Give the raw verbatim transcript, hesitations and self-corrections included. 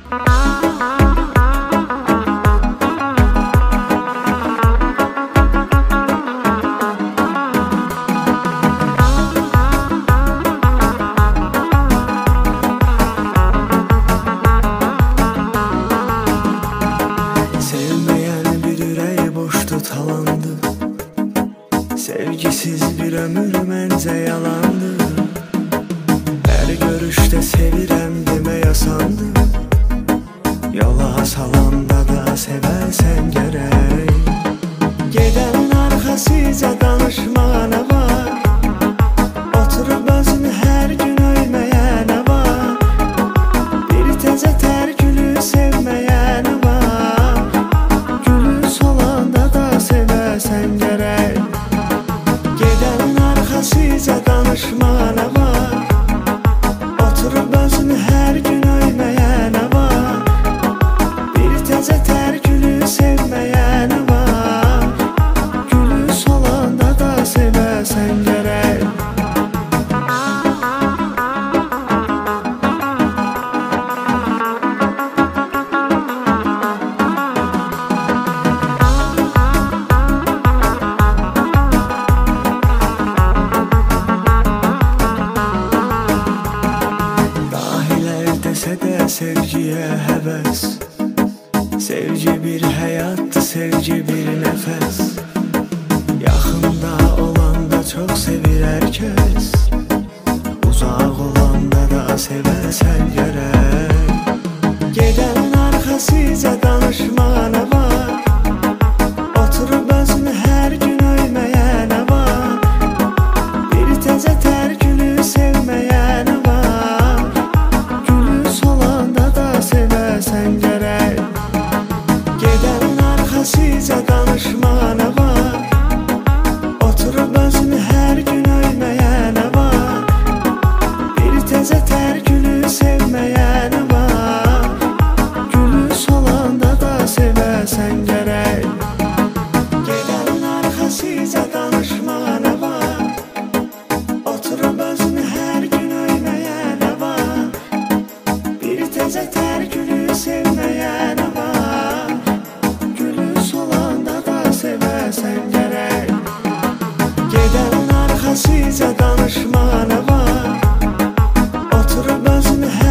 Sevgisiz bir ömür məncə yalandı. Hər görüşdə sevirəm demə yasandı. Yola salanda da sevəsən gərək. Gedən arxasıca danışmağa nə var? Oturub özünü hər gün öyməyə nə var? Bir təzə tər gülü sevməyə nə var? Gülü solanda da sevəsən gərək. Gedən arxasıca danışmağa nə var? Oturub özünü hər gün öyməyə nə var? Bir təzə tər gülü sevməyə nə var? Gülü solanda da sevəsən gərək. Sevgiyə həvəs, sevgi bir həyatdır, sevgi bir nəfəs. Yaxında olanda çox sevir hər kəs, uzaq olanda da sevəsən gərək. Gedən arxasıca danışmağa nə var? Oturub özünü hər gün öyməyə nə var? Bir təzə tər gülü sevməyə nə var? Sevəsən gərək. Gedən arxasıca danışmağa nə var? Oturub özünü hər gün öyməyə nə var? Bir təzə tər gülü sevməyə nə var? Gülü solanda da sevəsən gərək. Gedən arxasıca danışmağa nə var? Oturub özünü hər gün öyməyə nə var? Bir təzə tər gülü sevməyə nə var? Gülü solanda da sevəsən gərək. Gedən arxasıca danışmağa nə var? Oturub özünü hər